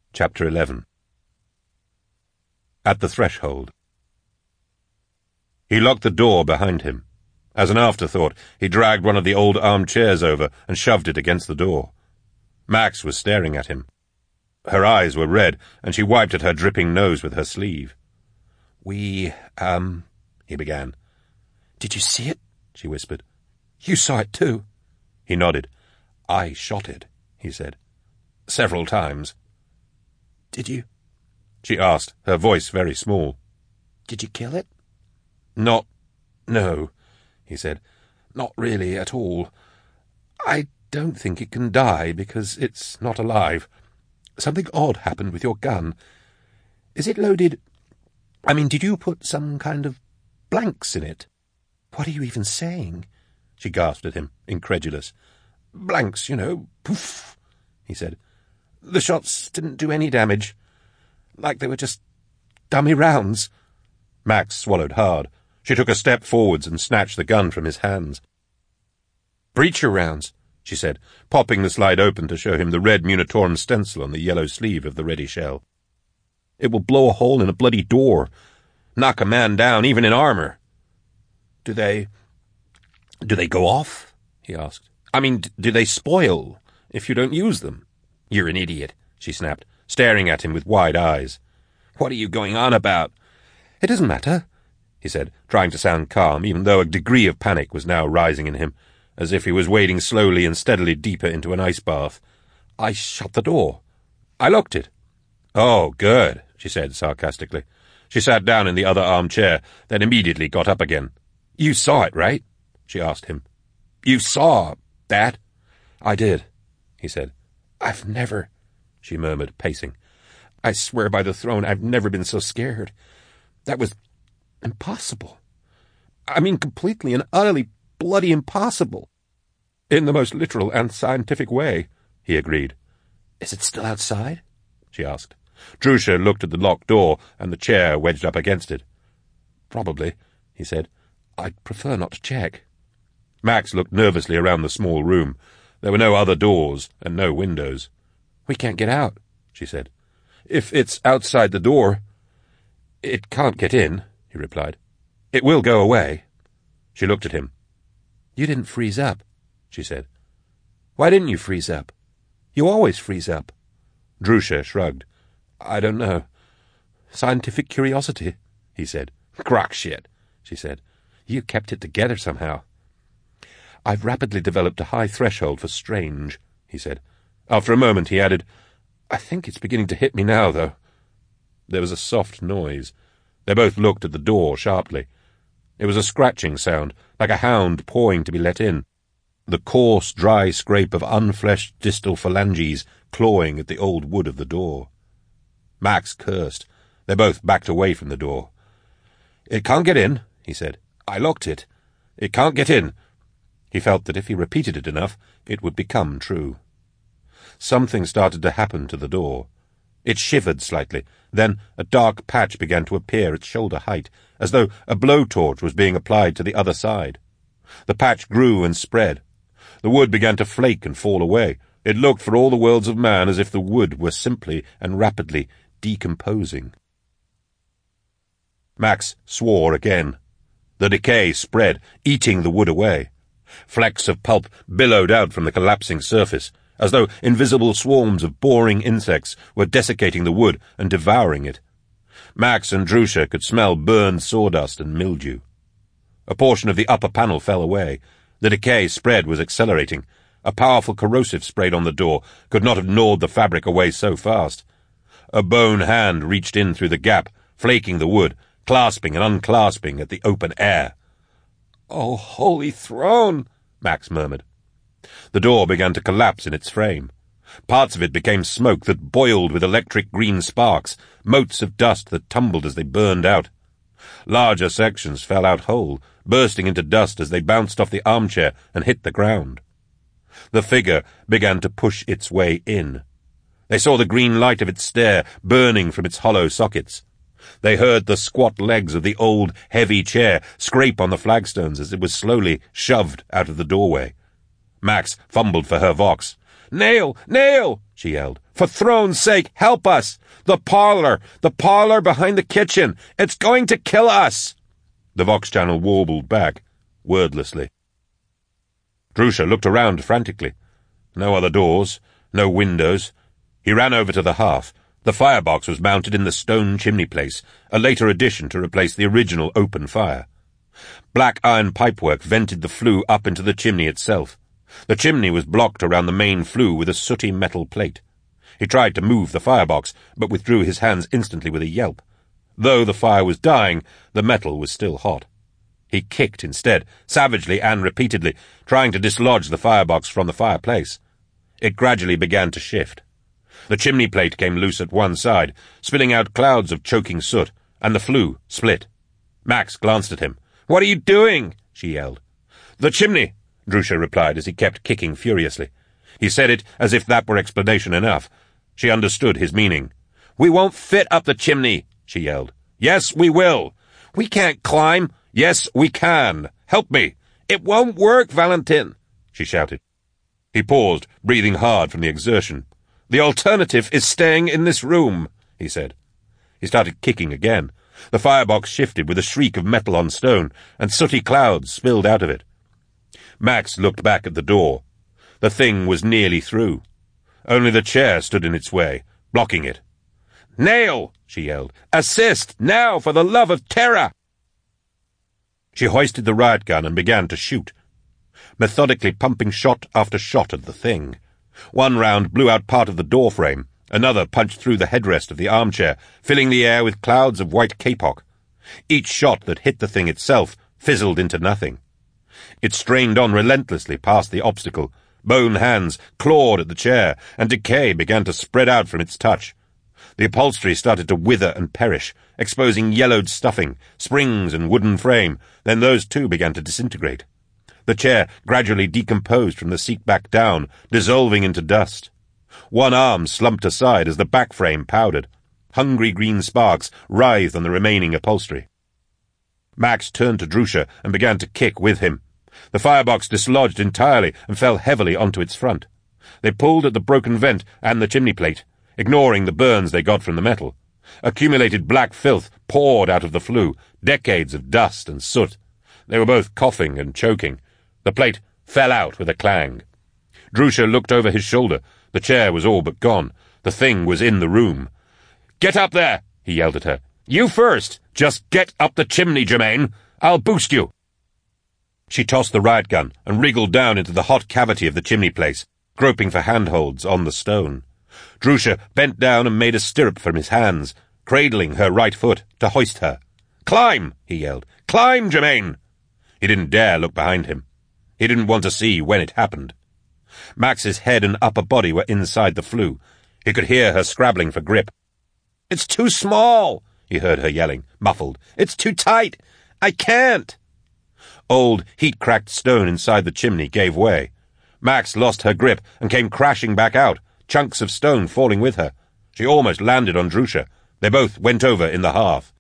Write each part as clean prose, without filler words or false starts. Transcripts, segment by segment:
Chapter 11. At the threshold. He locked the door behind him. As an afterthought, he dragged one of the old armchairs over and shoved it against the door. Max was staring at him. Her eyes were red, and she wiped at her dripping nose with her sleeve. He began. "Did you see it?" she whispered. "You saw it too." He nodded. "I shot it," he said. "Several times." "Did you?" she asked, her voice very small. "Did you kill it?" No, he said. "Not really at all. I don't think it can die because it's not alive. Something odd happened with your gun. Is it loaded? I mean, did you put some kind of blanks in it?" "What are you even saying?" she gasped at him, incredulous. "Blanks, you know. Poof," he said. "The shots didn't do any damage. Like they were just dummy rounds." Max swallowed hard. She took a step forwards and snatched the gun from his hands. "Breacher rounds," she said, popping the slide open to show him the red Munitorum stencil on the yellow sleeve of the ready shell. "It will blow a hole in a bloody door. Knock a man down, even in armor." Do they go off?" he asked. "I mean, do they spoil if you don't use them?" "You're an idiot," she snapped, staring at him with wide eyes. "What are you going on about?" "It doesn't matter," he said, trying to sound calm, even though a degree of panic was now rising in him, as if he was wading slowly and steadily deeper into an ice bath. "I shut the door. I locked it." "Oh, good," she said sarcastically. She sat down in the other armchair, then immediately got up again. "You saw it, right?" she asked him. "You saw that?" "I did," he said. "I've never," she murmured, pacing. "I swear by the throne, I've never been so scared. That was impossible. I mean, completely and utterly bloody impossible." "In the most literal and scientific way," he agreed. "Is it still outside?" she asked. Drusha looked at the locked door and the chair wedged up against it. "Probably," he said. "I'd prefer not to check." Max looked nervously around the small room. There were no other doors and no windows. "We can't get out," she said. "If it's outside the door, it can't get in," he replied. "It will go away." She looked at him. "You didn't freeze up," she said. "Why didn't you freeze up?" "You always freeze up." Drusha shrugged. "I don't know. Scientific curiosity," he said. "Crock shit," she said. "You kept it together somehow." "I've rapidly developed a high threshold for strange," he said. After a moment he added, "I think it's beginning to hit me now, though." There was a soft noise. They both looked at the door sharply. It was a scratching sound, like a hound pawing to be let in. The coarse, dry scrape of unfleshed distal phalanges clawing at the old wood of the door. Max cursed. They both backed away from the door. "It can't get in," he said. "I locked it. It can't get in." He felt that if he repeated it enough, it would become true. Something started to happen to the door. It shivered slightly. Then a dark patch began to appear at shoulder height, as though a blowtorch was being applied to the other side. The patch grew and spread. The wood began to flake and fall away. It looked for all the worlds of man as if the wood were simply and rapidly decomposing. Max swore again. The decay spread, eating the wood away. Flecks of pulp billowed out from the collapsing surface, as though invisible swarms of boring insects were desiccating the wood and devouring it. Max and Drusha could smell burned sawdust and mildew. A portion of the upper panel fell away. The decay spread was accelerating. A powerful corrosive sprayed on the door could not have gnawed the fabric away so fast. A bone hand reached in through the gap, flaking the wood, clasping and unclasping at the open air. "Oh, holy throne!" Max murmured. The door began to collapse in its frame. Parts of it became smoke that boiled with electric green sparks, motes of dust that tumbled as they burned out. Larger sections fell out whole, bursting into dust as they bounced off the armchair and hit the ground. The figure began to push its way in. They saw the green light of its stare burning from its hollow sockets. They heard the squat legs of the old, heavy chair scrape on the flagstones as it was slowly shoved out of the doorway. Max fumbled for her vox. Nail! Nail! She yelled. For throne's sake, help us! The parlour behind the kitchen! It's going to kill us! The Vox channel warbled back, wordlessly. Drusha looked around frantically. No other doors, no windows. He ran over to the hearth. The firebox was mounted in the stone chimney place, a later addition to replace the original open fire. Black iron pipework vented the flue up into the chimney itself. The chimney was blocked around the main flue with a sooty metal plate. He tried to move the firebox, but withdrew his hands instantly with a yelp. Though the fire was dying, the metal was still hot. He kicked instead, savagely and repeatedly, trying to dislodge the firebox from the fireplace. It gradually began to shift. The chimney plate came loose at one side, spitting out clouds of choking soot, and the flue split. Max glanced at him. "What are you doing?" she yelled. "The chimney," Drusha replied as he kept kicking furiously. He said it as if that were explanation enough. She understood his meaning. "We won't fit up the chimney," she yelled. "Yes, we will. We can't climb. Yes, we can. Help me. It won't work, Valentin," she shouted. He paused, breathing hard from the exertion. "The alternative is staying in this room," he said. He started kicking again. The firebox shifted with a shriek of metal on stone, and sooty clouds spilled out of it. Max looked back at the door. The thing was nearly through. Only the chair stood in its way, blocking it. "Nail!" she yelled. "Assist! Now, for the love of Terra!" She hoisted the riot gun and began to shoot, methodically pumping shot after shot at the thing. One round blew out part of the door frame. Another punched through the headrest of the armchair, filling the air with clouds of white kapok. Each shot that hit the thing itself fizzled into nothing. It strained on relentlessly past the obstacle. Bone hands clawed at the chair, and decay began to spread out from its touch. The upholstery started to wither and perish, exposing yellowed stuffing, springs and wooden frame. Then those too began to disintegrate. The chair gradually decomposed from the seat back down, dissolving into dust. One arm slumped aside as the back frame powdered. Hungry green sparks writhed on the remaining upholstery. Max turned to Drusha and began to kick with him. The firebox dislodged entirely and fell heavily onto its front. They pulled at the broken vent and the chimney plate, ignoring the burns they got from the metal. Accumulated black filth poured out of the flue, decades of dust and soot. They were both coughing and choking. The plate fell out with a clang. Drusha looked over his shoulder. The chair was all but gone. The thing was in the room. "Get up there!" he yelled at her. "You first! Just get up the chimney, Germaine! I'll boost you!" She tossed the riot gun and wriggled down into the hot cavity of the chimney place, groping for handholds on the stone. Drusha bent down and made a stirrup from his hands, cradling her right foot to hoist her. "Climb!" he yelled. "Climb, Germaine!" He didn't dare look behind him. He didn't want to see when it happened. Max's head and upper body were inside the flue. He could hear her scrabbling for grip. "It's too small," he heard her yelling, muffled. "It's too tight. I can't." Old, heat-cracked stone inside the chimney gave way. Max lost her grip and came crashing back out, chunks of stone falling with her. She almost landed on Drusha. They both went over in the hearth.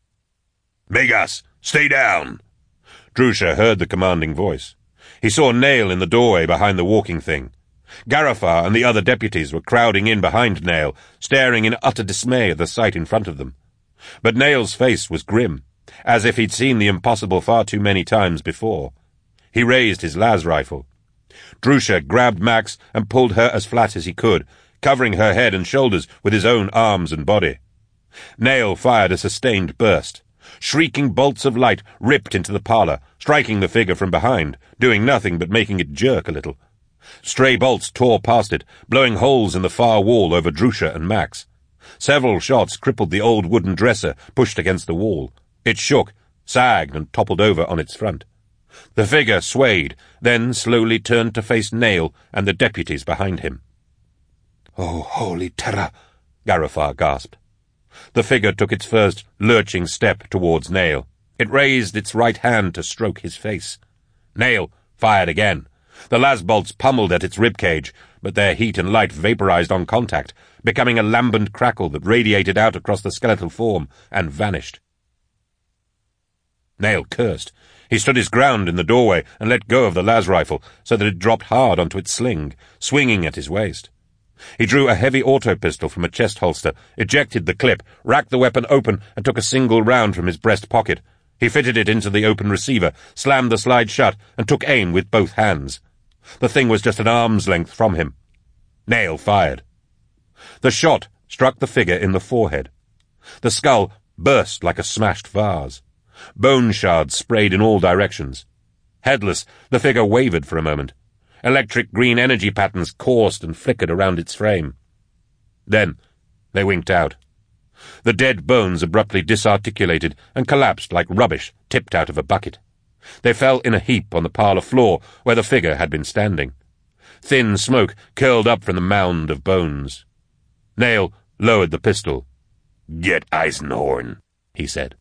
"Megas, stay down!" Drusha heard the commanding voice. He saw Nail in the doorway behind the walking thing. Garifar and the other deputies were crowding in behind Nail, staring in utter dismay at the sight in front of them. But Nail's face was grim, as if he'd seen the impossible far too many times before. He raised his las rifle. Drusha grabbed Max and pulled her as flat as he could, covering her head and shoulders with his own arms and body. Nail fired a sustained burst. Shrieking bolts of light ripped into the parlour, striking the figure from behind, doing nothing but making it jerk a little. Stray bolts tore past it, blowing holes in the far wall over Drusha and Max. Several shots crippled the old wooden dresser pushed against the wall. It shook, sagged, and toppled over on its front. The figure swayed, then slowly turned to face Nail and the deputies behind him. "Oh, holy Terra!" Garifar gasped. The figure took its first lurching step towards Nail. It raised its right hand to stroke his face. Nail fired again. The las-bolts pummeled at its ribcage, but their heat and light vaporized on contact, becoming a lambent crackle that radiated out across the skeletal form and vanished. Nail cursed. He stood his ground in the doorway and let go of the las rifle so that it dropped hard onto its sling, swinging at his waist. He drew a heavy auto-pistol from a chest holster, ejected the clip, racked the weapon open, and took a single round from his breast pocket. He fitted it into the open receiver, slammed the slide shut, and took aim with both hands. The thing was just an arm's length from him. Nail fired. The shot struck the figure in the forehead. The skull burst like a smashed vase. Bone shards sprayed in all directions. Headless, the figure wavered for a moment. Electric green energy patterns coursed and flickered around its frame. Then they winked out. The dead bones abruptly disarticulated and collapsed like rubbish tipped out of a bucket. They fell in a heap on the parlour floor where the figure had been standing. Thin smoke curled up from the mound of bones. Nail lowered the pistol. "Get Eisenhorn," he said.